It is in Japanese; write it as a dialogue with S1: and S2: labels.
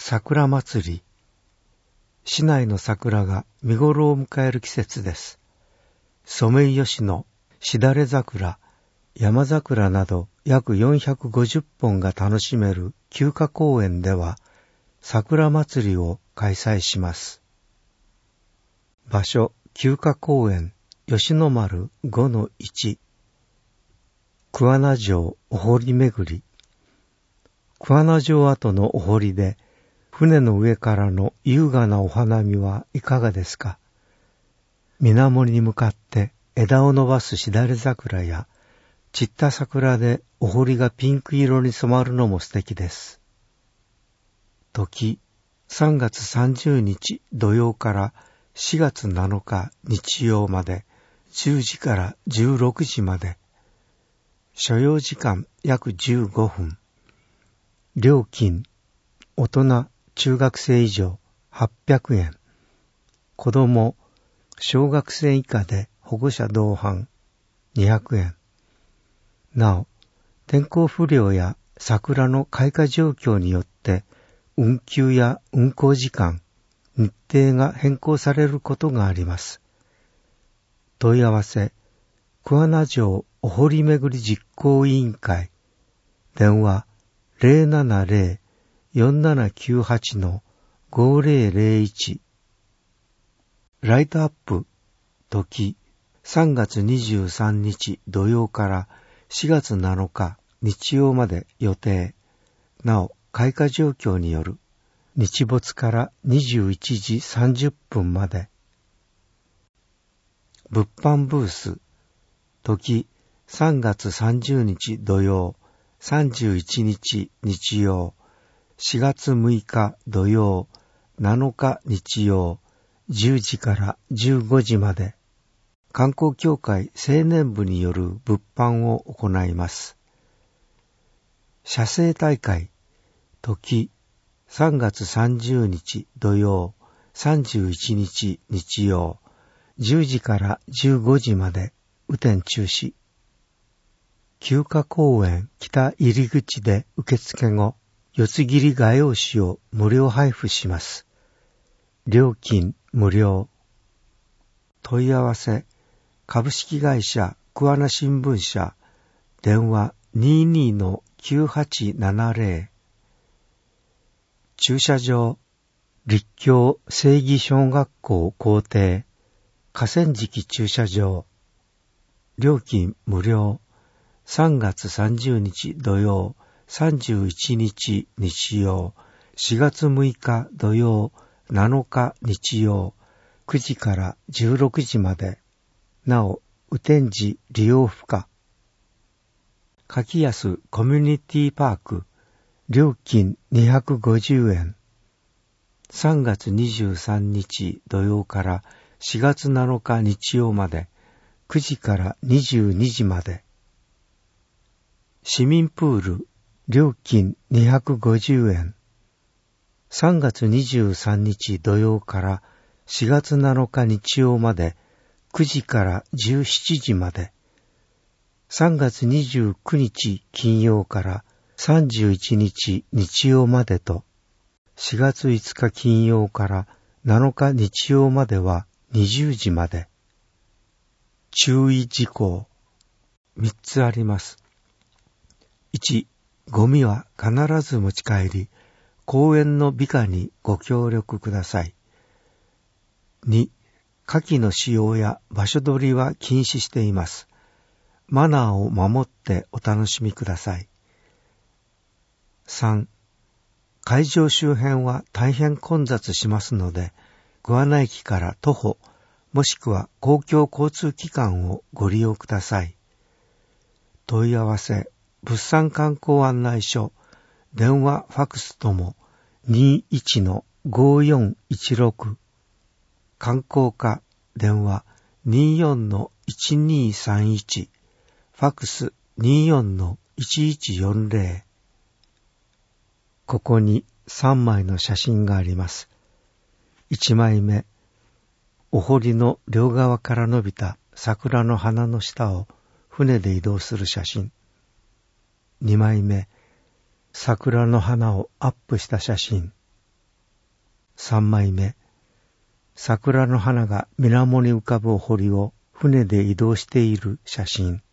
S1: 桜祭り。市内の桜が見頃を迎える季節です。ソメイヨシノ、しだれ桜、山桜など約450本が楽しめる休暇公園では桜祭りを開催します。場所、休暇公園、吉野丸 5-1 桑名城お堀巡り。桑名城跡のお堀で船の上からの優雅なお花見はいかがですか。水面に向かって枝を伸ばすしだれ桜や散った桜でお堀がピンク色に染まるのも素敵です。時、3月30日土曜から4月7日日曜まで10時から16時まで。所要時間約15分。料金、大人、中学生以上800円。子供、小学生以下で保護者同伴200円。なお、天候不良や桜の開花状況によって運休や運行時間、日程が変更されることがあります。問い合わせ、桑名城お堀巡り実行委員会。電話 070-4798-5001。ライトアップ、時、3月23日土曜から4月7日日曜まで予定。なお、開花状況による。日没から21時30分まで。物販ブース、時、3月30日土曜、31日日曜、4月6日土曜、7日日曜、10時から15時まで。観光協会青年部による物販を行います。写生大会、時、3月30日土曜、31日日曜、10時から15時まで、雨天中止。休暇公園北入り口で受付後、四つ切り画用紙を無料配布します。料金無料。問い合わせ、株式会社桑名新聞社、電話 22-9870。駐車場、立教正義小学校校庭、河川敷駐車場。料金無料。3月30日土曜、31日日曜、4月6日土曜、7日日曜、9時から16時まで。なお、雨天時利用不可。柿安コミュニティパーク、料金250円。3月23日土曜から4月7日日曜まで、9時から22時まで。市民プール、料金250円。3月23日土曜から4月7日日曜まで、9時から17時まで。3月29日金曜から31日日曜までと、4月5日金曜から7日日曜までは20時まで。注意事項、3つあります。1、ゴミは必ず持ち帰り、公園の美化にご協力ください。2、火器の使用や場所取りは禁止しています。マナーを守ってお楽しみください。3、会場周辺は大変混雑しますので、桑名駅から徒歩、もしくは公共交通機関をご利用ください。問い合わせ、物産観光案内所、電話ファクスとも 21-5416。観光課、電話 24-1231。ファクス 24-1140。ここに3枚の写真があります。1枚目、お堀の両側から伸びた桜の花の下を船で移動する写真。2枚目、桜の花をアップした写真。 3枚目、桜の花が水面に浮かぶ堀を船で移動している写真。